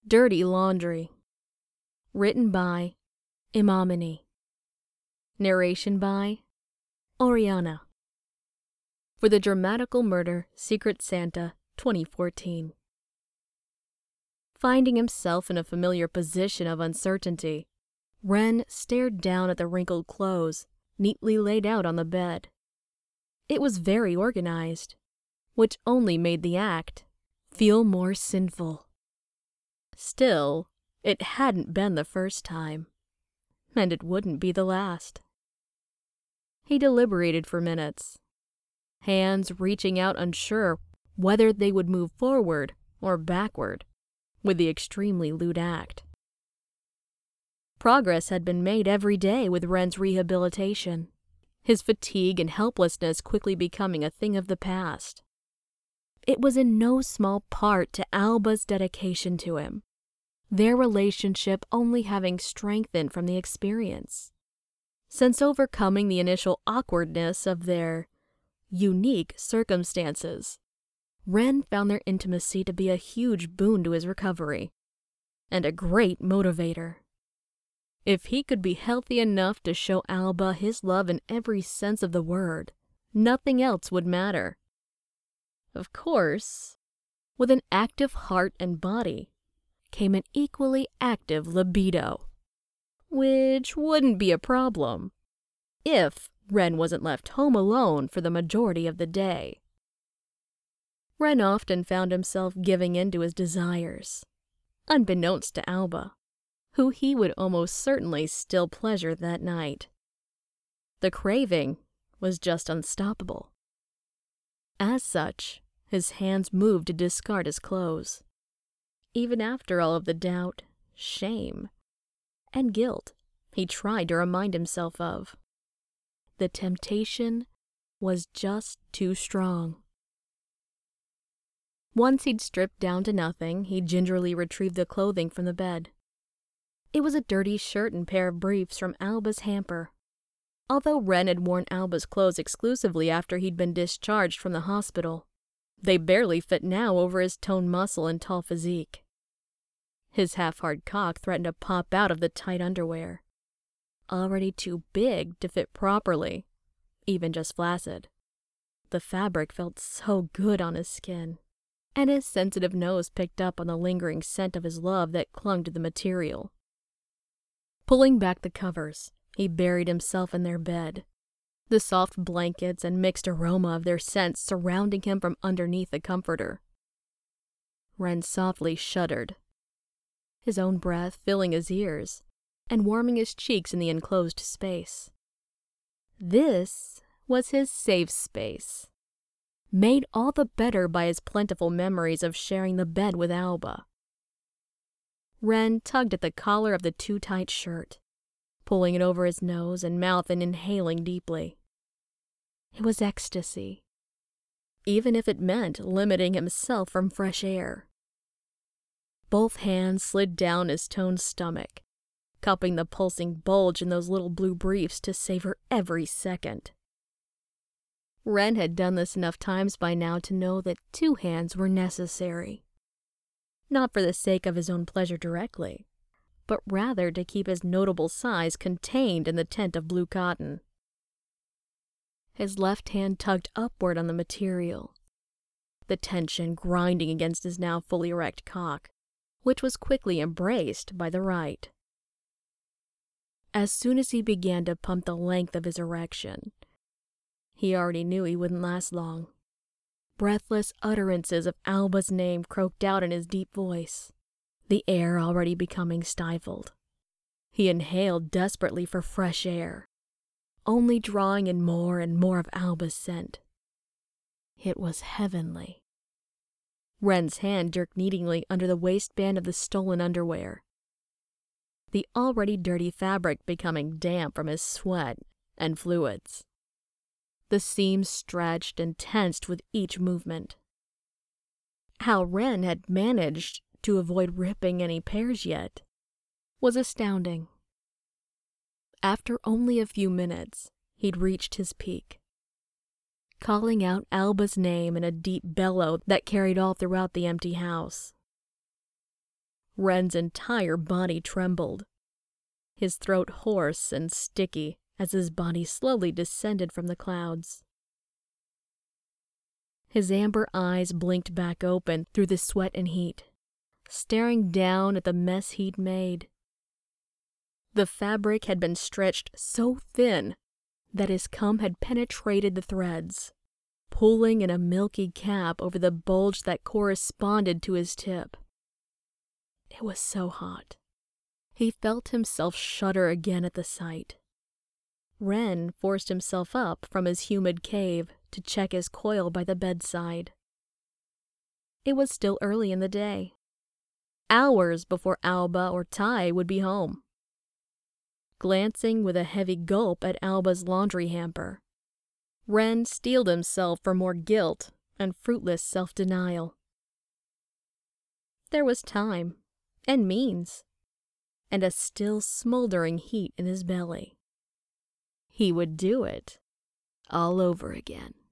Dirty Laundry. Written by Imamini. Narration by Oriana. For the Dramatical Murder Secret Santa 2014. Finding himself in a familiar position of uncertainty, Ren stared down at the wrinkled clothes neatly laid out on the bed. It was very organized, which only made the act feel more sinful. Still, it hadn't been the first time, and it wouldn't be the last. He deliberated for minutes, hands reaching out unsure whether they would move forward or backward with the extremely lewd act. Progress had been made every day with Ren's rehabilitation, his fatigue and helplessness quickly becoming a thing of the past. It was in no small part to Alba's dedication to him, their relationship only having strengthened from the experience. Since overcoming the initial awkwardness of their unique circumstances, Ren found their intimacy to be a huge boon to his recovery, and a great motivator. If he could be healthy enough to show Alba his love in every sense of the word, nothing else would matter. Of course, with an active heart and body came an equally active libido, which wouldn't be a problem if Ren wasn't left home alone for the majority of the day. Ren often found himself giving in to his desires, unbeknownst to Alba, who he would almost certainly still pleasure that night. The craving was just unstoppable. As such, his hands moved to discard his clothes, even after all of the doubt, shame, and guilt he tried to remind himself of. The temptation was just too strong. Once he'd stripped down to nothing, he gingerly retrieved the clothing from the bed. It was a dirty shirt and pair of briefs from Alba's hamper. Although Ren had worn Alba's clothes exclusively after he'd been discharged from the hospital, they barely fit now over his toned muscle and tall physique. His half-hard cock threatened to pop out of the tight underwear, already too big to fit properly, even just flaccid. The fabric felt so good on his skin, and his sensitive nose picked up on the lingering scent of his love that clung to the material. Pulling back the covers, he buried himself in their bed, the soft blankets and mixed aroma of their scents surrounding him from underneath the comforter. Ren softly shuddered, his own breath filling his ears and warming his cheeks in the enclosed space. This was his safe space, made all the better by his plentiful memories of sharing the bed with Alba. Ren tugged at the collar of the too-tight shirt, pulling it over his nose and mouth and inhaling deeply. It was ecstasy, even if it meant limiting himself from fresh air. Both hands slid down his toned stomach, cupping the pulsing bulge in those little blue briefs to savor every second. Ren had done this enough times by now to know that two hands were necessary, not for the sake of his own pleasure directly, but rather to keep his notable size contained in the tent of blue cotton. His left hand tugged upward on the material, the tension grinding against his now fully erect cock, which was quickly embraced by the right. As soon as he began to pump the length of his erection, he already knew he wouldn't last long. Breathless utterances of Alba's name croaked out in his deep voice, the air already becoming stifled. He inhaled desperately for fresh air, only drawing in more and more of Alba's scent. It was heavenly. Ren's hand jerked needingly under the waistband of the stolen underwear, the already dirty fabric becoming damp from his sweat and fluids. The seams stretched and tensed with each movement. How Ren had managed to avoid ripping any pairs yet was astounding. After only a few minutes, he'd reached his peak, calling out Alba's name in a deep bellow that carried all throughout the empty house. Wren's entire body trembled, his throat hoarse and sticky as his body slowly descended from the clouds. His amber eyes blinked back open through the sweat and heat, staring down at the mess he'd made. The fabric had been stretched so thin that his cum had penetrated the threads, pooling in a milky cap over the bulge that corresponded to his tip. It was so hot. He felt himself shudder again at the sight. Wren forced himself up from his humid cave to check his coil by the bedside. It was still early in the day, hours before Alba or Tai would be home. Glancing with a heavy gulp at Alba's laundry hamper, Wren steeled himself for more guilt and fruitless self-denial. There was time, and means, and a still smoldering heat in his belly. He would do it all over again.